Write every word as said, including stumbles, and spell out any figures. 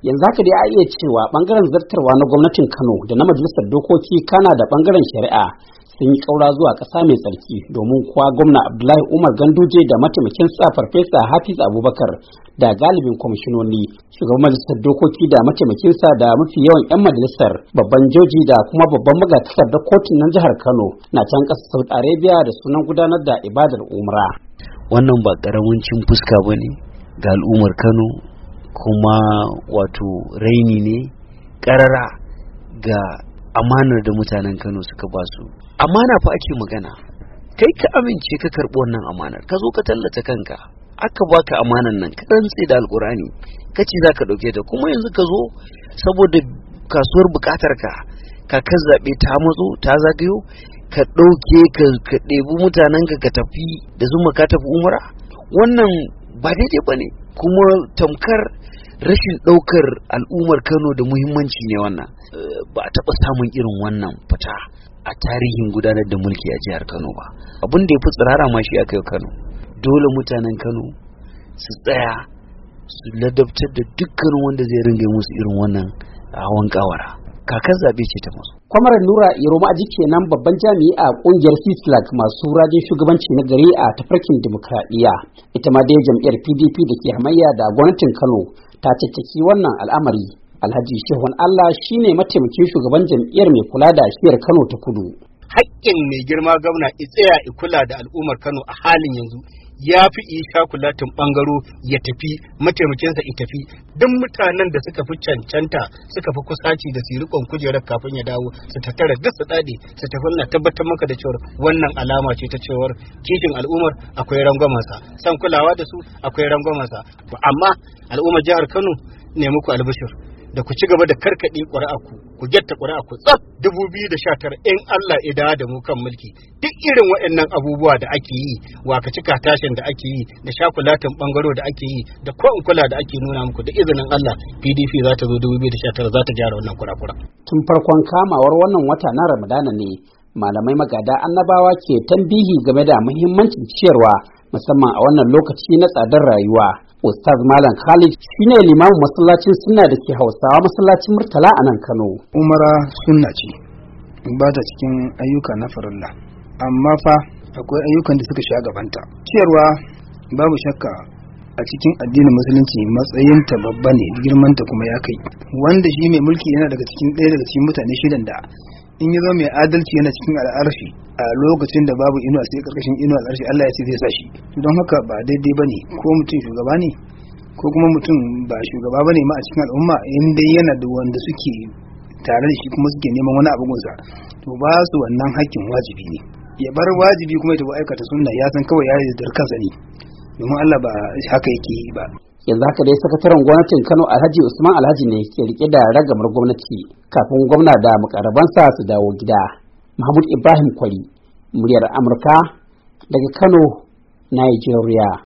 yanzu haka dai a iya cewa bangaren zartarwa na gwamnatin Kano da na majalisar dokoki kana da bangaren shari'a sun yi kaura zuwa ƙasa mai tsarki, domin kuwa gwamna Abdullahi Umar Ganduje da mataimakin sa Farfesa Hafiz Abubakar da galibin kwamishinoni, shugaban majalisar dokoki da mataimakin sa da mafi yawan 'yan majalisar, babban joji da kuma babban magatakardar kotun nan jihar Kano na can ƙasar Saudi Arabia da sunan gudanar da ibadar umra. Wannan ba ƙaramin cin fuska bane ga al'ummar Kano, kuma wato raini ne ƙarara ga amanar da mutanen Kano suka ba su. Amana fa ake magana, kai ka amince ka karɓi wannan amanar, ka zo ka tallata kanka, aka baka amanar nan, ka rantse da alkurani, ka ce za ka ɗauke ta, kuma yanzu ka zo saboda kasuwar buƙatar ka kakar zaɓe ta matso ta zagayo, ka ɗauke ka ɗebi mutanenka ka tafi da zuma ka tafi umara. Wannan ba daidai ba ne, kuma tamkar rashin ɗaukar al'ummar Kano da muhimmanci ne. Wannan ba a taɓa samun irin wannan fita a tarihin gudanar da mulki a jihar Kano ba. Abin da ya fi tsirara ma shi aka yi Kano. Dole mutanen Kano su tsaya su ladabtar da dukkanin wanda zai ringa musu irin wannan hawan kawara. Kakar zaɓe ce ta masu. Kwamarar Nura Iroma Aji kenan babban jami'i a ƙungiyar Sislak masu rajin shugabanci na gari a tafarkin dimokuraɗiyya. Ita ma dai jam'iyyar P D P da ke hamayya da gwamnatin Kano ta caccaki wannan al'amari. Alhaji Shehun Allah shine mataimakin shugaban jam'iyyar mai kula da shiyar Kano ta Kudu. Haƙƙin mai girma gwamna i tsaya i kula da al'ummar Kano a halin yanzu ya fi isa kulatin bangaro ya tafi, mataimakinsa i tafi. Duk mutanen da suka fi cancanta suka fi kusaci da sirikon kujerar kafin ya dawo su tattara duk su dade su tafi. Na tabbatar maka da cewar wannan alama ce ta cewar kishin al'ummar akwai rangwamansa, san kulawa da su akwai rangwamansa. Amma al'ummar jihar Kano ne muku albishir da ku ci gaba da karkaɗe ƙuri'arku, ku getta ƙuri'arku tsaf dubu biyu da sha tara in Allah ya dawo da mu kan mulki. Duk irin waɗannan abubuwa da ake yi, waka cika tashin da ake yi, da shakulatin ɓangaro da ake yi, da ko in kula da ake nuna muku, da izinin Allah P D P za ta zo dubu biyu da sha tara za ta gyara wannan kurakura. Tun farkon kamawar wannan wata na Ramadana ne malamai magada annabawa ke tambihi game da muhimmancin ciyarwa, musamman a wannan lokaci na tsadar rayuwa. Ustaz Malam Khalid shine limamin masallacin sunna da ke Hausawa masallacin Murtala a nan Kano. Umara sunna ce, ba ta cikin ayyuka na farilla, amma fa akwai ayyukan da suka sha gabanta. Ciyarwa babu shakka a cikin addinin musulunci matsayinta babba ne, girmanta kuma ya kai. Wanda shi mai mulki yana daga cikin ɗaya daga cikin mutane shidan da in yi zo mai adalci yana cikin al'arshi a lokacin da babu inuwa sai karkashin inuwa al'arshi Allah ya ce zai sa shi. Don haka ba daidai ba ne ko mutum shugaba ne ko kuma mutum ba shugaba ba ne ma a cikin al'umma, in dai yana da wanda suke tare da shi kuma suke neman wani abu gunsa, to ba su wannan hakkin wajibi ne. Ya bar wajibi kuma ya tafi aikata sunna, ya san kawai ya yi da kansa ne, domin Allah ba haka yake yi ba. Yanzu haka dai sakataren gwamnatin Kano Alhaji Usman Alhaji ne ke rike da ragamar gwamnati kafin gwamna da mukarrabansa su dawo gida. Mahmud Ibrahim Kwari, muryar Amurka daga Kano, Nigeria.